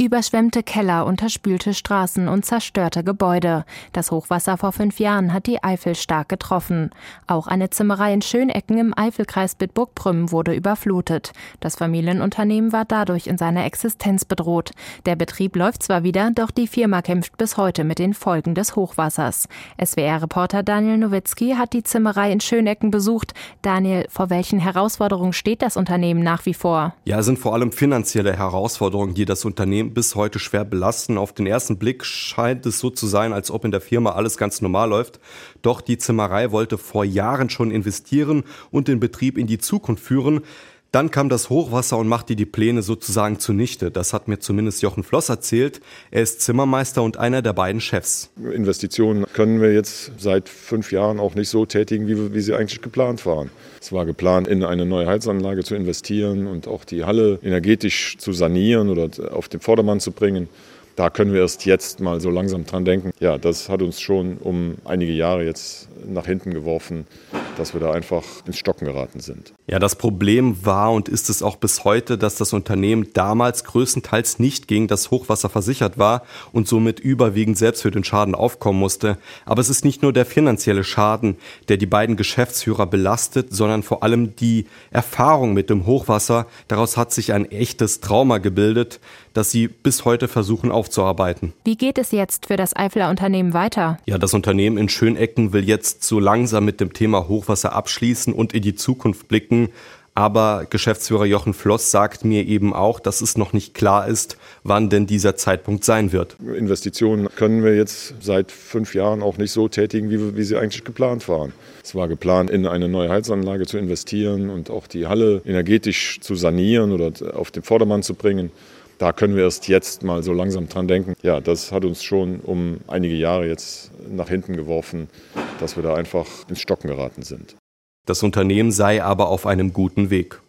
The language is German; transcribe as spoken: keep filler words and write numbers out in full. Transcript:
Überschwemmte Keller, unterspülte Straßen und zerstörte Gebäude. Das Hochwasser vor fünf Jahren hat die Eifel stark getroffen. Auch eine Zimmerei in Schönecken im Eifelkreis Bitburg-Prüm wurde überflutet. Das Familienunternehmen war dadurch in seiner Existenz bedroht. Der Betrieb läuft zwar wieder, doch die Firma kämpft bis heute mit den Folgen des Hochwassers. S W R-Reporter Daniel Nowitzki hat die Zimmerei in Schönecken besucht. Daniel, vor welchen Herausforderungen steht das Unternehmen nach wie vor? Ja, es sind vor allem finanzielle Herausforderungen, die das Unternehmen bis heute schwer belasten. Auf den ersten Blick scheint es so zu sein, als ob in der Firma alles ganz normal läuft. Doch die Zimmerei wollte vor Jahren schon investieren und den Betrieb in die Zukunft führen. Dann kam das Hochwasser und machte die Pläne sozusagen zunichte. Das hat mir zumindest Jochen Floss erzählt. Er ist Zimmermeister und einer der beiden Chefs. Investitionen können wir jetzt seit fünf Jahren auch nicht so tätigen, wie, wie sie eigentlich geplant waren. Es war geplant, in eine neue Heizanlage zu investieren und auch die Halle energetisch zu sanieren oder auf den Vordermann zu bringen. Da können wir erst jetzt mal so langsam dran denken. Ja, das hat uns schon um einige Jahre jetzt nach hinten geworfen, dass wir da einfach ins Stocken geraten sind. Ja, das Problem war und ist es auch bis heute, dass das Unternehmen damals größtenteils nicht gegen das Hochwasser versichert war und somit überwiegend selbst für den Schaden aufkommen musste. Aber es ist nicht nur der finanzielle Schaden, der die beiden Geschäftsführer belastet, sondern vor allem die Erfahrung mit dem Hochwasser. Daraus hat sich ein echtes Trauma gebildet, das sie bis heute versuchen aufzuarbeiten. Wie geht es jetzt für das Eifeler Unternehmen weiter? Ja, das Unternehmen in Schönecken will jetzt so langsam mit dem Thema Hochwasser abschließen und in die Zukunft blicken. Aber Geschäftsführer Jochen Floss sagt mir eben auch, dass es noch nicht klar ist, wann denn dieser Zeitpunkt sein wird. Investitionen können wir jetzt seit fünf Jahren auch nicht so tätigen, wie, wie sie eigentlich geplant waren. Es war geplant, in eine neue Heizanlage zu investieren und auch die Halle energetisch zu sanieren oder auf den Vordermann zu bringen. Da können wir erst jetzt mal so langsam dran denken. Ja, das hat uns schon um einige Jahre jetzt nach hinten geworfen, dass wir da einfach ins Stocken geraten sind. Das Unternehmen sei aber auf einem guten Weg.